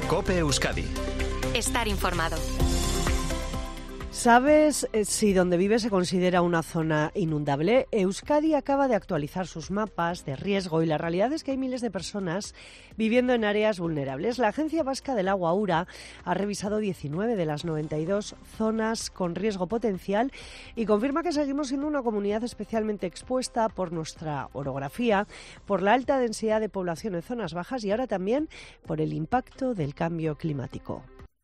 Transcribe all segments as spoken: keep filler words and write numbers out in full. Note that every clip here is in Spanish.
COPE Euskadi. Estar informado. ¿Sabes si donde vives se considera una zona inundable? Euskadi acaba de actualizar sus mapas de riesgo y la realidad es que hay miles de personas viviendo en áreas vulnerables. La Agencia Vasca del Agua, URA, ha revisado diecinueve de las noventa y dos zonas con riesgo potencial y confirma que seguimos siendo una comunidad especialmente expuesta por nuestra orografía, por la alta densidad de población en zonas bajas y ahora también por el impacto del cambio climático.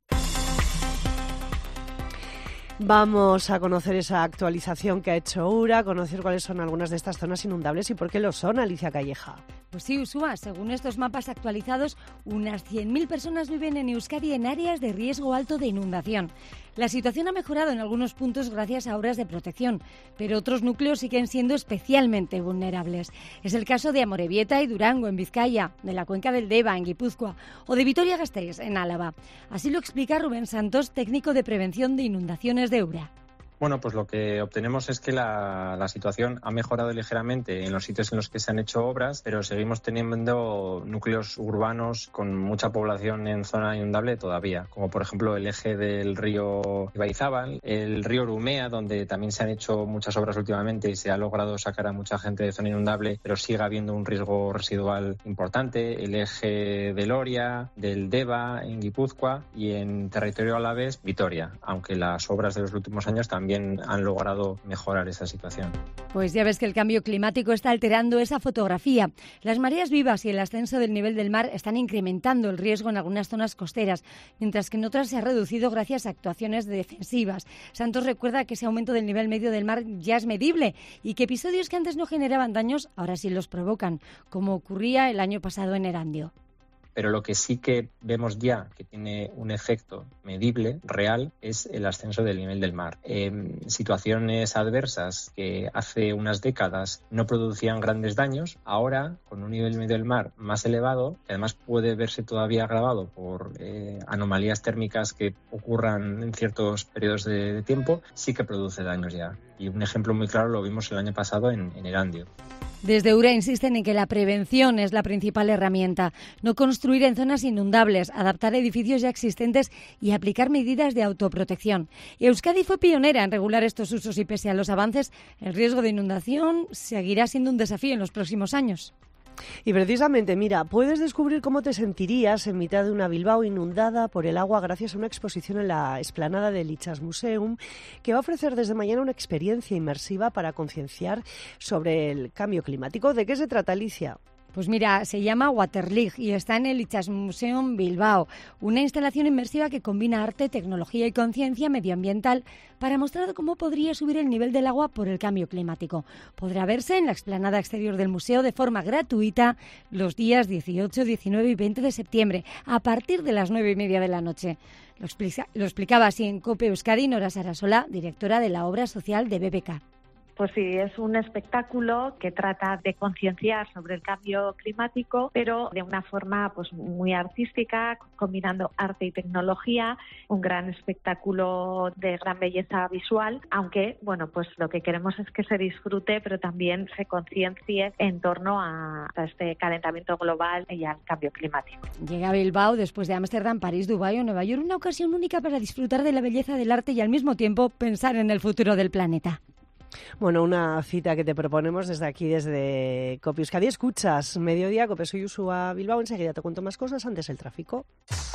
Vamos a conocer esa actualización que ha hecho URA, conocer cuáles son algunas de estas zonas inundables y por qué lo son, Alicia Calleja. Pues sí, Usúa, según estos mapas actualizados, unas cien mil personas viven en Euskadi en áreas de riesgo alto de inundación. La situación ha mejorado en algunos puntos gracias a obras de protección, pero otros núcleos siguen siendo especialmente vulnerables. Es el caso de Amorebieta y Durango, en Vizcaya, de la cuenca del Deba, en Guipúzcoa, o de Vitoria-Gasteiz, en Álava. Así lo explica Rubén Santos, técnico de prevención de inundaciones de URA. Bueno, pues lo que obtenemos es que la, la situación ha mejorado ligeramente en los sitios en los que se han hecho obras, pero seguimos teniendo núcleos urbanos con mucha población en zona inundable todavía, como por ejemplo el eje del río Ibaizábal, el río Urumea, donde también se han hecho muchas obras últimamente y se ha logrado sacar a mucha gente de zona inundable, pero sigue habiendo un riesgo residual importante, el eje del Oria, del Deba, en Guipúzcoa y en territorio alavés, Vitoria, aunque las obras de los últimos años también han logrado mejorar esa situación. Pues ya ves que el cambio climático está alterando esa fotografía. Las mareas vivas y el ascenso del nivel del mar están incrementando el riesgo en algunas zonas costeras, mientras que en otras se ha reducido gracias a actuaciones defensivas. Santos recuerda que ese aumento del nivel medio del mar ya es medible y que episodios que antes no generaban daños ahora sí los provocan, como ocurría el año pasado en Erandio. Pero lo que sí que vemos ya que tiene un efecto medible, real, es el ascenso del nivel del mar. Eh, situaciones adversas que hace unas décadas no producían grandes daños, ahora, con un nivel medio del mar más elevado, que además puede verse todavía agravado por eh, anomalías térmicas que ocurran en ciertos periodos de, de tiempo, sí que produce daños ya. Y un ejemplo muy claro lo vimos el año pasado en, en Erandio. Desde URA insisten en que la prevención es la principal herramienta. No construir en zonas inundables, adaptar edificios ya existentes y aplicar medidas de autoprotección. Euskadi fue pionera en regular estos usos y pese a los avances, el riesgo de inundación seguirá siendo un desafío en los próximos años. Y precisamente, mira, puedes descubrir cómo te sentirías en mitad de una Bilbao inundada por el agua gracias a una exposición en la explanada del Itxasmuseum que va a ofrecer desde mañana una experiencia inmersiva para concienciar sobre el cambio climático. ¿De qué se trata, Alicia? Pues mira, se llama Waterlig y está en el Itxasmuseum Bilbao, una instalación inmersiva que combina arte, tecnología y conciencia medioambiental para mostrar cómo podría subir el nivel del agua por el cambio climático. Podrá verse en la explanada exterior del museo de forma gratuita los días dieciocho, diecinueve y veinte de septiembre, a partir de las nueve y media de la noche. Lo, explica, lo explicaba así en COPE Euskadi Nora Sarasola, directora de la obra social de B B K. Pues sí, es un espectáculo que trata de concienciar sobre el cambio climático, pero de una forma pues muy artística, combinando arte y tecnología, un gran espectáculo de gran belleza visual, aunque bueno, pues lo que queremos es que se disfrute, pero también se conciencie en torno a, a este calentamiento global y al cambio climático. Llega a Bilbao después de Ámsterdam, París, Dubái o Nueva York, una ocasión única para disfrutar de la belleza del arte y al mismo tiempo pensar en el futuro del planeta. Bueno, una cita que te proponemos desde aquí, desde COPE Euskadi. Escuchas Mediodía, COPE, soy Usúa Bilbao. Enseguida te cuento más cosas, antes el tráfico.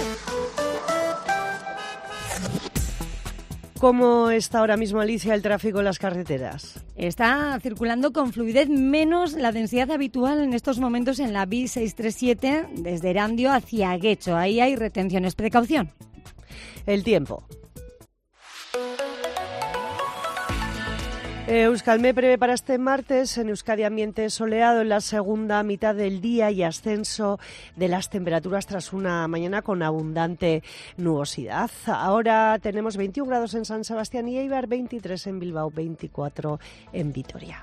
¿Cómo está ahora mismo, Alicia, el tráfico en las carreteras? Está circulando con fluidez, menos la densidad habitual en estos momentos en la B I seiscientos treinta y siete desde Erandio hacia Guecho. Ahí hay retenciones. Precaución. El tiempo. Euskalmet prevé para este martes en Euskadi ambiente soleado en la segunda mitad del día y ascenso de las temperaturas tras una mañana con abundante nubosidad. Ahora tenemos veintiún grados en San Sebastián y Eibar, veintitrés en Bilbao, veinticuatro en Vitoria.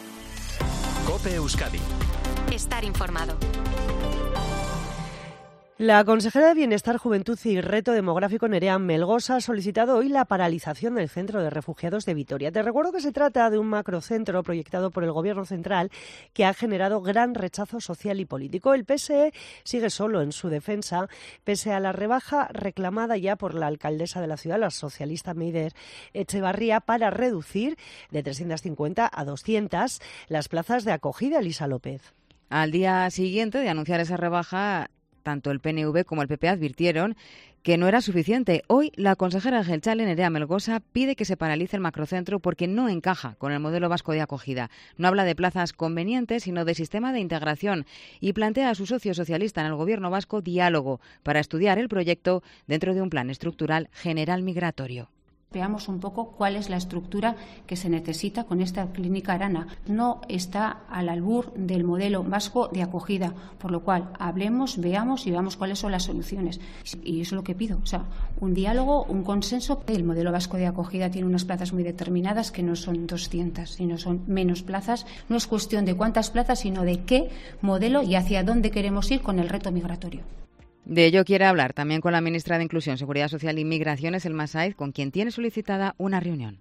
COPE Euskadi. Estar informado. La consejera de Bienestar, Juventud y Reto Demográfico, Nerea Melgosa, ha solicitado hoy la paralización del Centro de Refugiados de Vitoria. Te recuerdo que se trata de un macrocentro proyectado por el Gobierno central que ha generado gran rechazo social y político. El P S E sigue solo en su defensa, pese a la rebaja reclamada ya por la alcaldesa de la ciudad, la socialista Meider Echevarría, para reducir de trescientas cincuenta a doscientas las plazas de acogida. Elisa López. Al día siguiente de anunciar esa rebaja, tanto el P N V como el P P advirtieron que no era suficiente. Hoy, la consejera de Jeltzale, Nerea Melgosa, pide que se paralice el macrocentro porque no encaja con el modelo vasco de acogida. No habla de plazas convenientes, sino de sistema de integración, y plantea a su socio socialista en el Gobierno vasco diálogo para estudiar el proyecto dentro de un plan estructural general migratorio. Veamos un poco cuál es la estructura que se necesita con esta clínica Arana. No está al albur del modelo vasco de acogida, por lo cual hablemos, veamos y veamos cuáles son las soluciones. Y eso es lo que pido, o sea, un diálogo, un consenso. El modelo vasco de acogida tiene unas plazas muy determinadas que no son doscientas, sino son menos plazas. No es cuestión de cuántas plazas, sino de qué modelo y hacia dónde queremos ir con el reto migratorio. De ello quiere hablar también con la ministra de Inclusión, Seguridad Social y Migraciones, Elma Saiz, con quien tiene solicitada una reunión.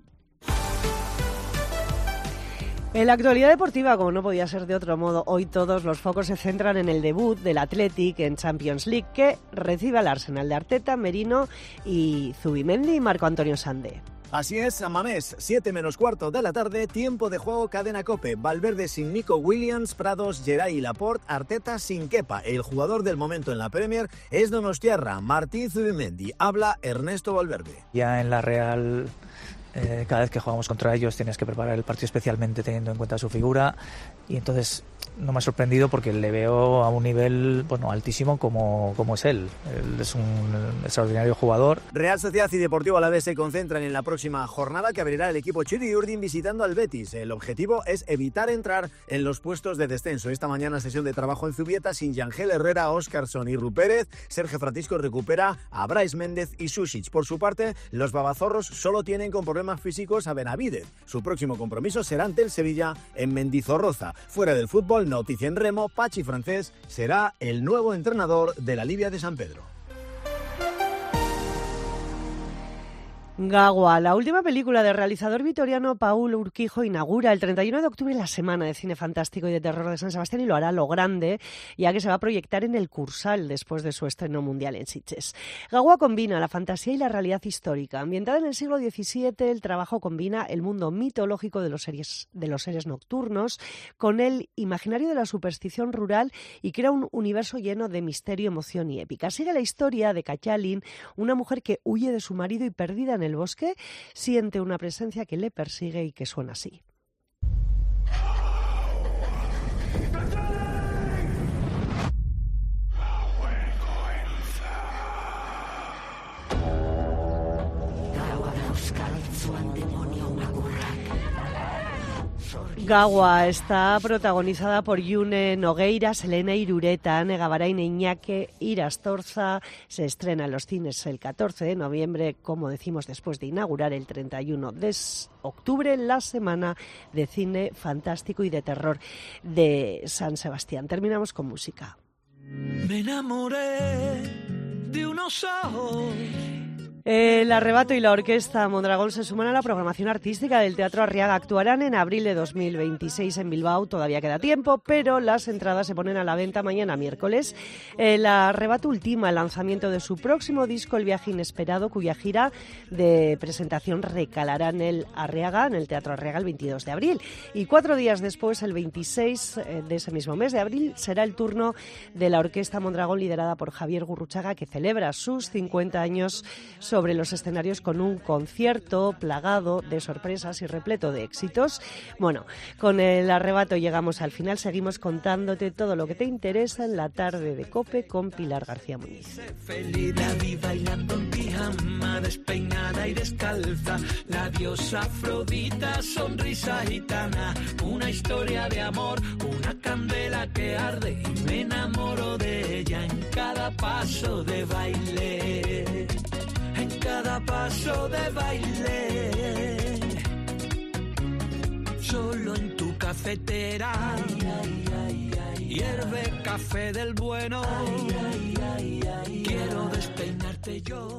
En la actualidad deportiva, como no podía ser de otro modo, hoy todos los focos se centran en el debut del Athletic en Champions League, que recibe al Arsenal de Arteta, Merino y Zubimendi y Marco Antonio Sandé. Así es, San Mamés, siete menos cuarto de la tarde, tiempo de juego Cadena COPE. Valverde sin Nico Williams, Prados, Geray y Laporte, Arteta sin Kepa. El jugador del momento en la Premier es donostiarra, Martín Zubimendi. Habla Ernesto Valverde. Ya en la Real, eh, cada vez que jugamos contra ellos tienes que preparar el partido especialmente teniendo en cuenta su figura, y entonces no me ha sorprendido porque le veo a un nivel, bueno, altísimo como, como es él. Él es un extraordinario jugador. Real Sociedad y Deportivo Alavés se concentran en la próxima jornada que abrirá el equipo Txuri-Urdin visitando al Betis. El objetivo es evitar entrar en los puestos de descenso. Esta mañana sesión de trabajo en Zubieta sin Yangel Herrera, Óscarson y Rupérez. Sergio Francisco recupera a Brais Méndez y Sušić. Por su parte, los babazorros solo tienen con problemas físicos a Benavidez. Su próximo compromiso será ante el Sevilla en Mendizorroza. Fuera del fútbol, noticia en remo, Pachi Francés será el nuevo entrenador de la Libia de San Pedro. Gawa, la última película del realizador vitoriano Paul Urquijo, inaugura el treinta y uno de octubre la Semana de Cine Fantástico y de Terror de San Sebastián, y lo hará a lo grande, ya que se va a proyectar en el Cursal después de su estreno mundial en Sitges. Gawa combina la fantasía y la realidad histórica. Ambientada en el siglo diecisiete, el trabajo combina el mundo mitológico de los seres, de los seres nocturnos con el imaginario de la superstición rural y crea un universo lleno de misterio, emoción y épica. Sigue la historia de Kachalin, una mujer que huye de su marido y, perdida en el bosque, siente una presencia que le persigue y que suena así. Gawa está protagonizada por June Nogueira, Selena Irureta, Ane Gavarain, Iñaki Irastorza. Se estrena en los cines el catorce de noviembre, como decimos, después de inaugurar el treinta y uno de octubre la Semana de Cine Fantástico y de Terror de San Sebastián. Terminamos con música. Me enamoré de unos ojos. El Arrebato y la Orquesta Mondragón se suman a la programación artística del Teatro Arriaga. Actuarán en abril de dos mil veintiséis en Bilbao. Todavía queda tiempo, pero las entradas se ponen a la venta mañana miércoles. El Arrebato ultima el lanzamiento de su próximo disco, El Viaje Inesperado, cuya gira de presentación recalará en el Arriaga, en el Teatro Arriaga, el veintidós de abril. Y cuatro días después, el veintiséis de ese mismo mes de abril, será el turno de la Orquesta Mondragón, liderada por Javier Gurruchaga, que celebra sus cincuenta años sobre los escenarios con un concierto plagado de sorpresas y repleto de éxitos. Bueno, con el Arrebato llegamos al final. Seguimos contándote todo lo que te interesa en la tarde de COPE con Pilar García Muñiz. Feliz la vi bailando en pijama, despeinada y descalza, la diosa Afrodita, sonrisa gitana, una historia de amor, una candela que arde y me enamoro de ella en cada paso de baile. En cada paso de baile, solo en tu cafetera, ay, ay, ay, ay, y hierve café del bueno. Quiero despeinarte yo.